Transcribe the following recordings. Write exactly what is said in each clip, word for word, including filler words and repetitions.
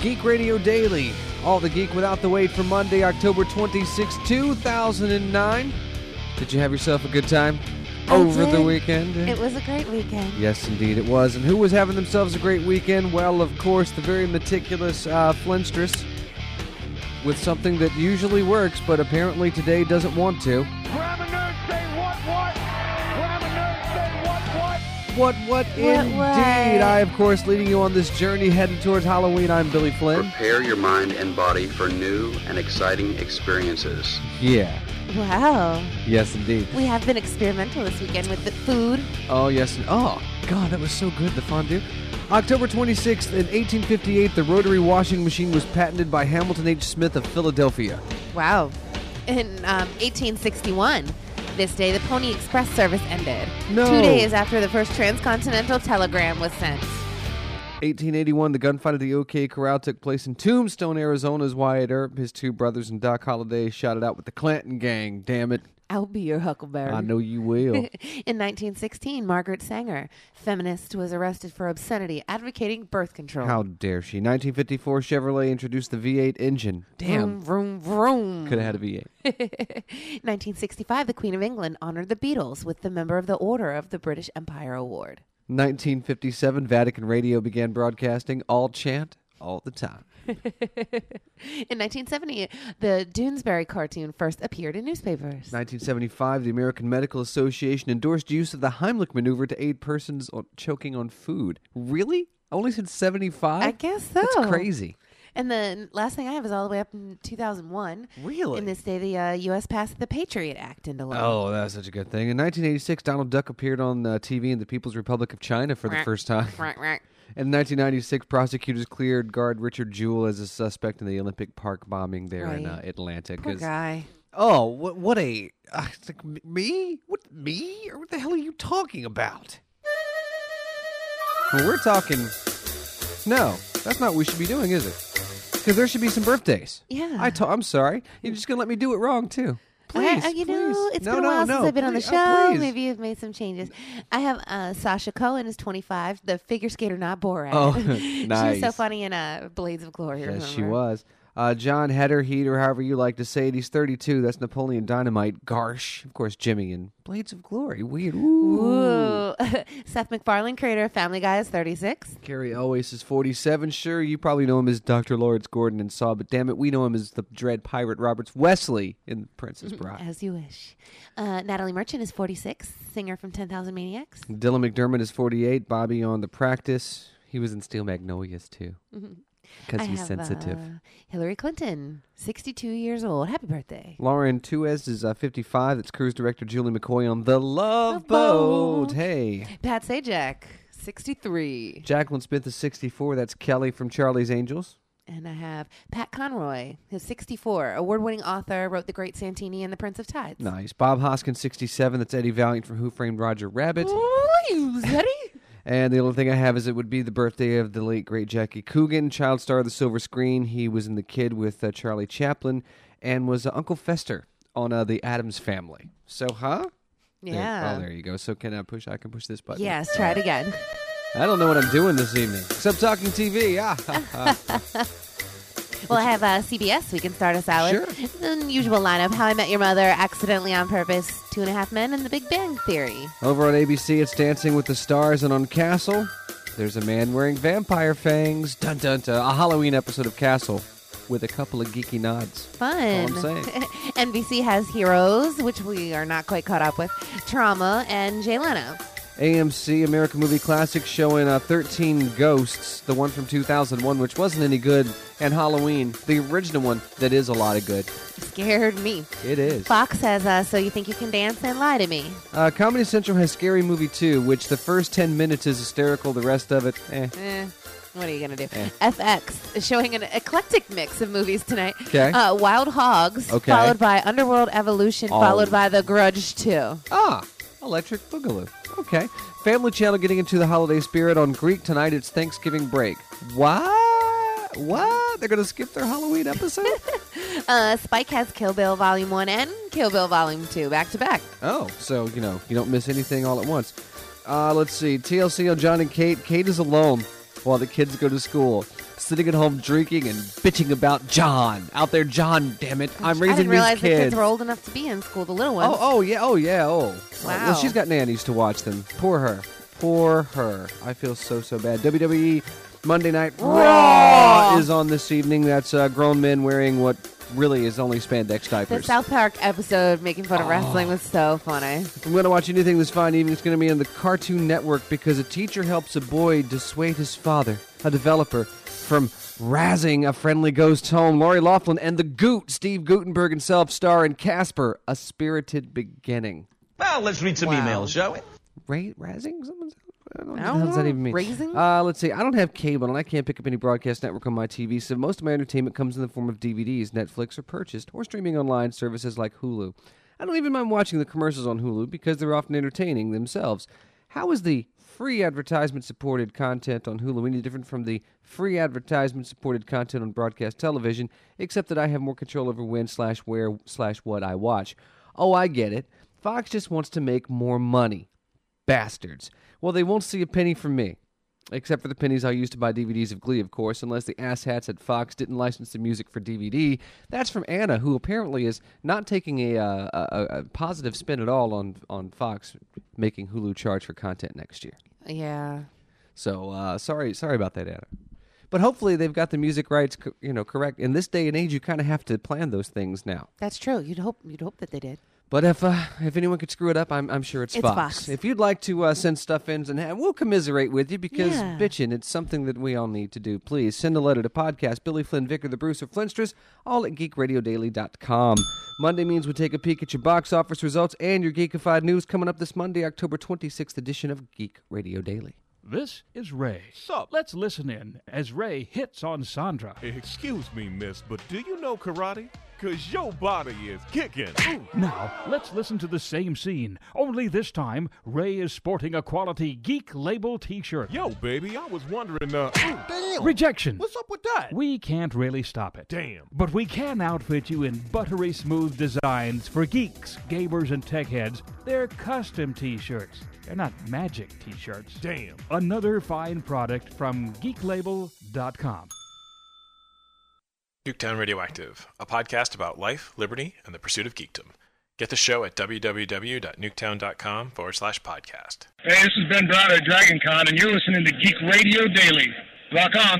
Geek Radio Daily. All the geek without the wait for Monday, October twenty-sixth, two thousand nine. Did you have yourself a good time I over did. the weekend? It was a great weekend. Yes, indeed it was. And who was having themselves a great weekend? Well, of course, the very meticulous uh, Flintstress with something that usually works, but apparently today doesn't want to. Grab a nerd, say what, what? Grab a nerd, say what, what? What, what, What, indeed. what? I, of course, leading you on this journey headed towards Halloween. I'm Billy Flynn. Prepare your mind and body for new and exciting experiences. Yeah. Wow. Yes, indeed. We have been experimental this weekend with the food. Oh, yes. and- Oh, God, that was so good, the fondue. October twenty-sixth, in eighteen fifty-eight, the rotary washing machine was patented by Hamilton H. Smith of Philadelphia. Wow. In um, eighteen sixty-one, this day, the Pony Express service ended. No. Two days after the first transcontinental telegram was sent. eighteen eighty-one, the gunfight at the OK Corral took place in Tombstone, Arizona, as Wyatt Earp, his two brothers, and Doc Holliday shot it out with the Clanton Gang. Damn it. I'll be your Huckleberry. I know you will. In nineteen sixteen, Margaret Sanger, feminist, was arrested for obscenity, advocating birth control. How dare she? nineteen fifty-four, Chevrolet introduced the V eight engine. Damn. Vroom, vroom, vroom. Could have had a V eight. nineteen sixty-five, the Queen of England honored the Beatles with the Member of the Order of the British Empire Award. nineteen fifty-seven, Vatican Radio began broadcasting all chant all the time. In nineteen seventy, the Doonesbury cartoon first appeared in newspapers. nineteen seventy-five, the American Medical Association endorsed use of the Heimlich maneuver to aid persons on choking on food. Really? Only since seventy-five? I guess so. That's crazy. And the last thing I have is all the way up in two thousand one. Really? In this day, the uh, U S passed the Patriot Act into law. Oh, that's such a good thing. In nineteen eighty-six, Donald Duck appeared on uh, T V in the People's Republic of China for the Right. first time. Right, right. In nineteen ninety-six, prosecutors cleared guard Richard Jewell as a suspect in the Olympic Park bombing there in uh, Right. Atlanta. Poor 'cause- guy. Oh, what, what a... Uh, it's like, m- me? What, me? Or what the hell are you talking about? Well, we're talking... No, that's not what we should be doing, is it? Because there should be some birthdays. Yeah. I ta- I'm sorry. You're just going to let me do it wrong, too. Please, I, I, you please. know, it's no, been a no, while no, since I've been on the please, show. oh, please. Maybe you've made some changes. I have uh, Sasha Cohen is twenty-five, the figure skater, not Borat. Oh, She was so nice. funny in uh, Blades of Glory. Yes, she remember? was. Uh, John Heder, Heat, or however you like to say it. He's thirty-two. That's Napoleon Dynamite. Garsh. Of course, Jimmy and Blades of Glory. Weird. Ooh. Ooh. Seth MacFarlane, creator of Family Guy, is thirty-six. Carrie Elwes is forty-seven. Sure, you probably know him as Doctor Lawrence Gordon in Saw, but damn it, we know him as the dread pirate Roberts Wesley in Princess Bride. As you wish. Uh, Natalie Merchant is forty-six, singer from ten thousand Maniacs. Dylan McDermott is forty-eight. Bobby on The Practice. He was in Steel Magnolias, too. Because I he's have, sensitive. Uh, Hillary Clinton, sixty-two years old. Happy birthday. Lauren Tuez is uh, fifty-five. That's cruise director Julie McCoy on The Love Love Boat. Boat. Hey. Pat Sajak, sixty-three. Jacqueline Smith is sixty-four. That's Kelly from Charlie's Angels. And I have Pat Conroy, who's sixty-four, award-winning author, wrote The Great Santini and The Prince of Tides. Nice. Bob Hoskins, sixty-seven. That's Eddie Valiant from Who Framed Roger Rabbit. Oh, you Eddie? And the only thing I have is it would be the birthday of the late, great Jackie Coogan, child star of the silver screen. He was in The Kid with uh, Charlie Chaplin and was uh, Uncle Fester on uh, The Addams Family. So, huh? There- Yeah. oh, there you go. So can I push? I can push this button. Yes, try it again. I don't know what I'm doing this evening. Except talking T V. Ah, ha, ha. Well, I have uh, C B S. We can start us out with Sure. the usual lineup: How I Met Your Mother, Accidentally on Purpose, Two and a Half Men, and The Big Bang Theory. Over on A B C, it's Dancing with the Stars, and on Castle, there's a man wearing vampire fangs. Dun dun dun. A Halloween episode of Castle with a couple of geeky nods. Fun. That's all I'm saying. N B C has Heroes, which we are not quite caught up with, Trauma, and Jay Leno. A M C, American Movie Classics, showing uh, thirteen Ghosts, the one from two thousand one, which wasn't any good, and Halloween, the original one, that is a lot of good. Scared me. It is. Fox has uh, So You Think You Can Dance and Lie to Me. Uh, Comedy Central has Scary Movie two, which the first ten minutes is hysterical, the rest of it, eh. Eh. What are you going to do? Eh. F X is showing an eclectic mix of movies tonight. Okay. Uh, Wild Hogs, Okay. followed by Underworld Evolution, Oh. followed by The Grudge two. Ah, Electric Boogaloo. Okay. Family Channel getting into the holiday spirit on Greek tonight. It's Thanksgiving break. What? What? They're going to skip their Halloween episode? Uh, Spike has Kill Bill Volume one and Kill Bill Volume two back to back. Oh, so, you know, you don't miss anything all at once. Uh, let's see. T L C on John and Kate. Kate is alone while the kids go to school. sitting at home drinking and bitching about John. Out there, John, damn it. I'm raising I didn't realize these the kids. kids were old enough to be in school, the little ones. Oh, oh, yeah, oh, yeah, oh. Wow. Well, she's got nannies to watch them. Poor her. Poor her. I feel so, so bad. W W E Monday Night Raw, Raw is on this evening. That's uh, grown men wearing what really is only spandex diapers. The South Park episode making fun of Oh. wrestling was so funny. If I'm going to watch anything this fine evening, it's going to be on the Cartoon Network because a teacher helps a boy dissuade his father, a developer, from razzing a friendly ghost home. Lori Loughlin and the Goot, Steve Guttenberg himself, star in Casper, A Spirited Beginning. Well, let's read some Wow. emails, shall we? Ra- razzing? Someone's... I don't know I what don't the hell does that know. even mean? Raising? Uh, let's see. I don't have cable, and I can't pick up any broadcast network on my T V, so most of my entertainment comes in the form of D V Ds, Netflix, or purchased, or streaming online services like Hulu. I don't even mind watching the commercials on Hulu because they're often entertaining themselves. How is the free advertisement-supported content on Hulu any different from the free advertisement-supported content on broadcast television, except that I have more control over when slash where slash what I watch? Oh, I get it. Fox just wants to make more money. Bastards. Well, they won't see a penny from me. Except for the pennies I used to buy D V Ds of Glee, of course, unless the asshats at Fox didn't license the music for D V D. That's from Anna, who apparently is not taking a, uh, a, a positive spin at all on, on Fox making Hulu charge for content next year. Yeah. So, uh, sorry sorry about that, Anna. But hopefully they've got the music rights co- you know, correct. In this day and age, you kind of have to plan those things now. That's true. You'd hope you'd hope that they did. But if uh, if anyone could screw it up, I'm I'm sure it's, It's Fox. Fox. If you'd like to uh, send stuff in, and have, we'll commiserate with you because Yeah. bitching, it's something that we all need to do. Please send a letter to podcast Billy Flynn, Vicar the Bruce, or Flintstress, all at geek radio daily dot com. Monday means we take a peek at your box office results and your geekified news coming up this Monday, October twenty-sixth edition of Geek Radio Daily. This is Ray. Sup? Let's listen in as Ray hits on Sandra. Excuse me, miss, but do you know karate? Cause your body is kicking. Now, let's listen to the same scene. Only this time, Ray is sporting a quality Geek Label t-shirt. Yo, baby, I was wondering, uh... Damn! Rejection. What's up with that? We can't really stop it. Damn. But we can outfit you in buttery smooth designs for geeks, gamers, and tech heads. They're custom t-shirts. They're not magic t-shirts. Damn. Another fine product from geek label dot com. Nuketown Radioactive, a podcast about life, liberty, and the pursuit of geekdom. Get the show at www.nuketown.com forward slash podcast. Hey, this is Ben Browder at DragonCon, and you're listening to Geek Radio Daily. Rock on.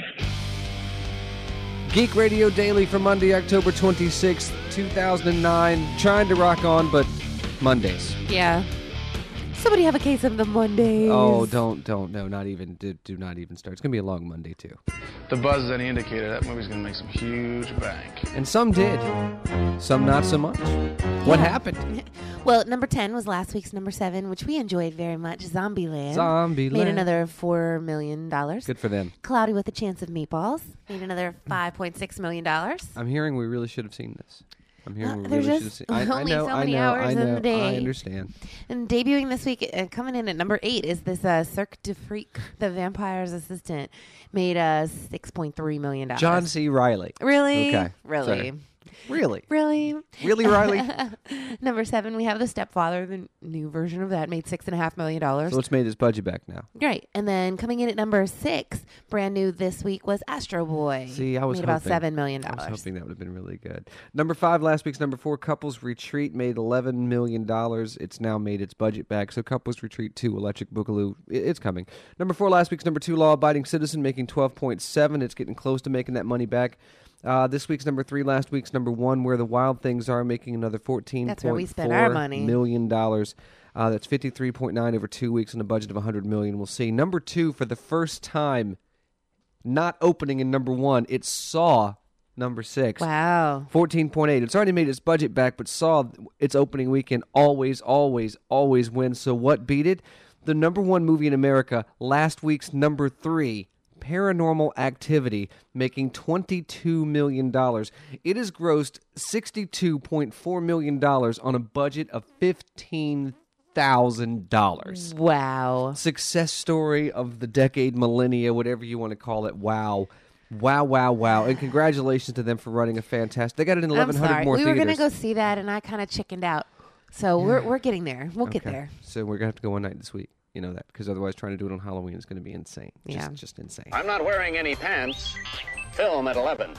Geek Radio Daily for Monday, October twenty-sixth, two thousand nine. Trying to rock on, but Mondays. Yeah. Somebody have a case of the Mondays. Oh, don't, don't, no, not even, do, do not even start. It's going to be a long Monday, too. The buzz is any indicator that movie's going to make some huge bank. And some did. Some not so much. What happened? Well, number ten was last week's number seven, which we enjoyed very much. Zombieland. Zombieland. Made another four million dollars. Good for them. Cloudy with a Chance of Meatballs. Made another five point six million dollars. I'm hearing we really should have seen this. I'm hearing Uh, we there's really should have just seen I, I only know, so I many know, hours I in know. the day. I understand. And debuting this week, uh, coming in at number eight, is this uh, Cirque du Freak, The Vampire's Assistant. Made uh, six point three million dollars. John C. Reilly. Really? Okay. Really? Sorry. Really? Really? Really, Riley? Number seven, we have The Stepfather, the new version of that, made six and a half million dollars. So it's made his budget back now. Great. And then coming in at number six, brand new this week, was Astro Boy. See, I was made hoping, about seven million I dollars. was hoping that would have been really good. Number five, last week's number four, Couples Retreat, made eleven million dollars. It's now made its budget back. So Couples Retreat two, Electric Boogaloo, it, it's coming. Number four, last week's number two, Law Abiding Citizen, making twelve point seven. It's getting close to making that money back. Uh, this week's number three, last week's number one, Where the Wild Things Are, making another fourteen That's where we point spend our four money. million dollars. Uh, that's fifty-three point nine over two weeks on a budget of one hundred million dollars. We'll see. Number two, for the first time, not opening in number one, it Saw number six. Wow. fourteen point eight. It's already made its budget back, but Saw, its opening weekend, always, always, always wins. So what beat it? The number one movie in America, last week's number three, Paranormal Activity, making twenty-two million dollars. It has grossed sixty-two point four million dollars on a budget of fifteen thousand dollars. Wow. Success story of the decade, millennia, whatever you want to call it. Wow. Wow, wow, wow. And congratulations to them for running a fantastic... They got it in eleven hundred I'm sorry. more we were theaters. going to go see that, and I kind of chickened out. So we're we're getting there. We'll get Okay. there. So we're going to have to go one night this week. You know that, because otherwise trying to do it on Halloween is going to be insane. Just, Yeah. just insane. I'm not wearing any pants. Film at eleven.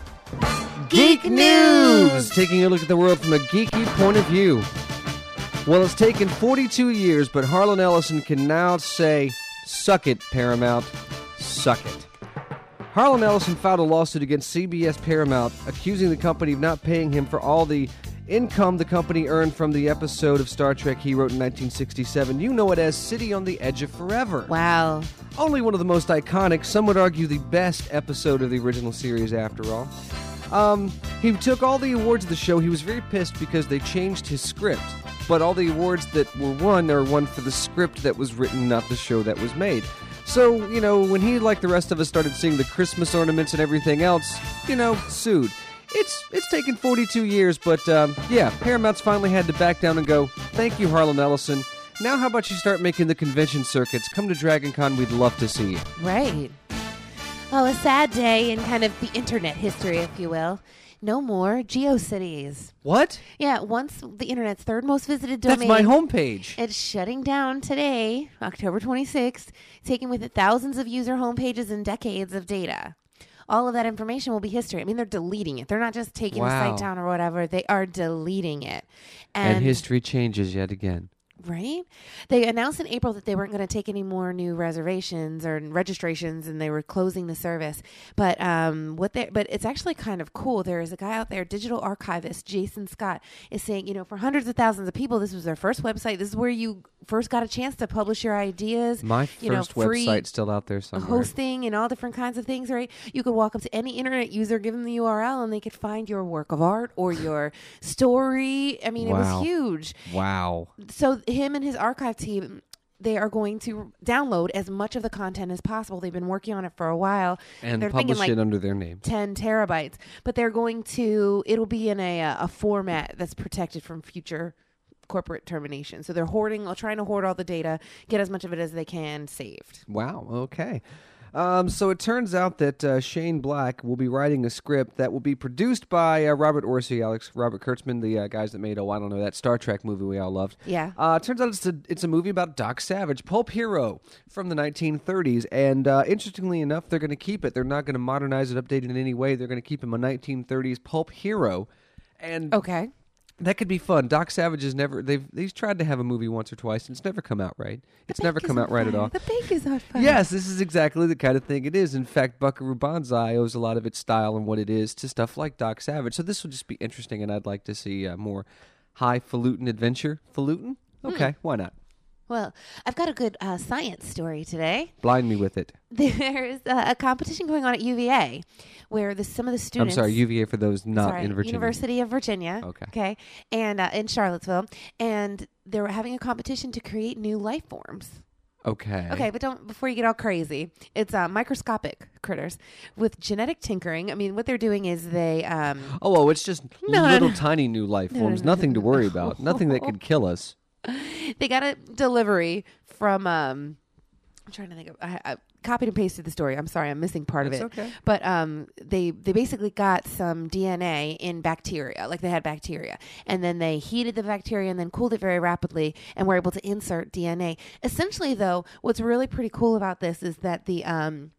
Geek News! Taking a look at the world from a geeky point of view. Well, it's taken forty-two years, but Harlan Ellison can now say, suck it, Paramount. Suck it. Harlan Ellison filed a lawsuit against C B S Paramount, accusing the company of not paying him for all the income the company earned from the episode of Star Trek he wrote in nineteen sixty-seven. You know it as City on the Edge of Forever. Wow. Only one of the most iconic, some would argue the best episode of the original series after all. Um, he took all the awards of the show. He was very pissed because they changed his script. But all the awards that were won are won for the script that was written, not the show that was made. So, you know, when he, like the rest of us, started seeing the Christmas ornaments and everything else, you know, sued. It's it's taken forty-two years, but um, yeah, Paramount's finally had to back down and go, thank you, Harlan Ellison. Now how about you start making the convention circuits? Come to DragonCon, we'd love to see you. Right. Well, a sad day in kind of the internet history, if you will. No more GeoCities. What? Yeah, once the internet's third most visited domain. That's my homepage. It's shutting down today, October twenty-sixth, taking with it thousands of user homepages and decades of data. All of that information will be history. I mean, they're deleting it. They're not just taking Wow. the site down or whatever. They are deleting it. And, And, history changes yet again. Right? They announced in April that they weren't going to take any more new reservations or registrations, and they were closing the service. But um, what they but it's actually kind of cool. There is a guy out there, digital archivist Jason Scott, is saying, you know, for hundreds of thousands of people, this was their first website. This is where you first got a chance to publish your ideas. My you know, first free website's still out there somewhere. hosting and all different kinds of things, right? You could walk up to any internet user, give them the U R L, and they could find your work of art or your story. I mean, Wow. it was huge. Wow. So him and his archive team, they are going to download as much of the content as possible. They've been working on it for a while. And they're publish thinking it like under their name. ten terabytes. But they're going to, it'll be in a, a format that's protected from future corporate termination. So they're hoarding, trying to hoard all the data, get as much of it as they can saved. Wow, okay. Um, so it turns out that uh, Shane Black will be writing a script that will be produced by uh, Robert Orci, Alex, Robert Kurtzman, the uh, guys that made, oh, I don't know, that Star Trek movie we all loved. Yeah. Uh, it turns out it's a, it's a movie about Doc Savage, Pulp Hero from the nineteen thirties. And uh, interestingly enough, they're going to keep it. They're not going to modernize it, update it in any way. They're going to keep him a nineteen thirties Pulp Hero. And Okay. that could be fun. Doc Savage has never, they've, he's tried to have a movie once or twice, and it's never come out right. It's never come out right at all. The bake is on fire. Yes, this is exactly the kind of thing it is. In fact, Buckaroo Banzai owes a lot of its style and what it is to stuff like Doc Savage. So this will just be interesting, and I'd like to see uh, more highfalutin adventure. Falutin? Okay, why not? Well, I've got a good uh, science story today. Blind me with it. There's uh, a competition going on at U V A where the, some of the I'm students... sorry, U V A for those not sorry, in Virginia. University of Virginia. Okay. Okay. And uh, in Charlottesville. And they were having a competition to create new life forms. Okay. Okay, but don't before you get all crazy. It's uh, microscopic critters with genetic tinkering. I mean, what they're doing is they... Um, Oh, well, it's just No, no, little no. tiny new life No, forms. no, no, Nothing no, to worry no. about. Nothing that could kill us. they got a delivery from... Um, I'm trying to think of... I, I copied and pasted the story. I'm sorry, I'm missing part That's of it. okay. But um, they they basically got some D N A in bacteria, like they had bacteria, and then they heated the bacteria and then cooled it very rapidly, and were able to insert D N A. Essentially, though, what's really pretty cool about this is that the um,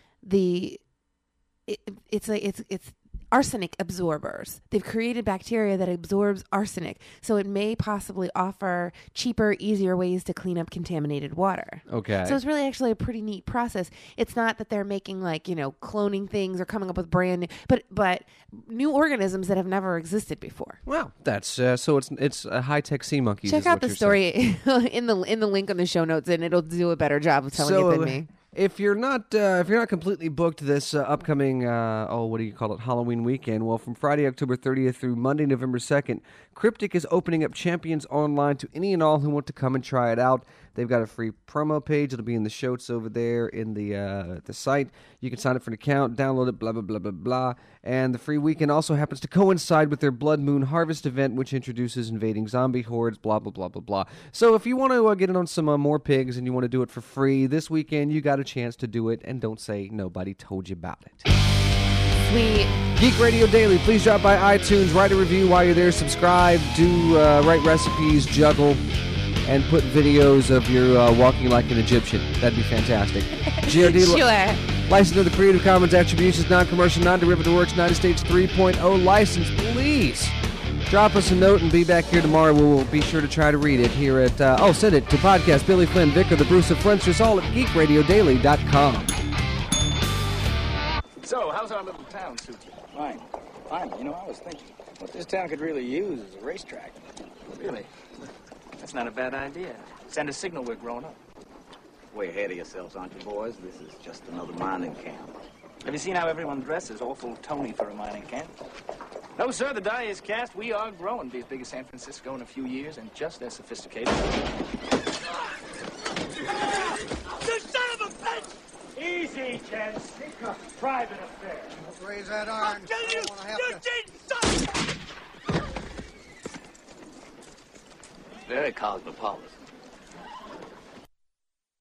the it, it's like it's it's arsenic absorbers. They've created bacteria that absorbs arsenic, so it may possibly offer cheaper, easier ways to clean up contaminated water. Okay. So it's really actually a pretty neat process. It's not that they're making like, you know, cloning things or coming up with brand new, but but new organisms that have never existed before. Well, that's uh, so it's it's a high tech sea monkeys. Check is out what the you're story in the in the link on the show notes, and it'll do a better job of telling so, it than me. If you're not uh, if you're not completely booked this uh, upcoming uh, oh what do you call it Halloween weekend, well, from Friday October thirtieth through Monday November second, Cryptic is opening up Champions Online to any and all who want to come and try it out. They've got a free promo page. It'll be in the shows over there in the uh, the site. You can sign up for an account, download it, blah, blah, blah, blah, blah. And the free weekend also happens to coincide with their Blood Moon Harvest event, which introduces invading zombie hordes, blah, blah, blah, blah, blah. So if you want to uh, get in on some uh, more pigs and you want to do it for free, this weekend you got a chance to do it, and don't say nobody told you about it. Sweet. Geek Radio Daily. Please drop by iTunes, write a review while you're there, subscribe, do uh, write recipes, juggle. and put videos of your uh, walking like an Egyptian. That'd be fantastic. G R D Sure. li- licensed under the Creative Commons Attribution, non-commercial, non-derivative works, United States three point oh license. Please drop us a note and be back here tomorrow. We'll be sure to try to read it here at, uh, oh, send it to podcast Billy Flynn, Vic, or the Bruce of Flintsters, all at geek radio daily dot com. So, how's our little town suit you? Fine. Fine. You know, I was thinking, what this town could really use is a racetrack. Really? That's not a bad idea. Send a signal we're growing up. Way ahead of yourselves, aren't you, boys? This is just another mining camp. Have you seen how everyone dresses? Awful Tony for a mining camp. No, sir, the die is cast. We are growing. Be as big as San Francisco in a few years and just as sophisticated. You son of a bitch! Easy, gents. It's a private affair. Don't raise that arm. I'll kill you! I You to... son! Very cosmopolitan.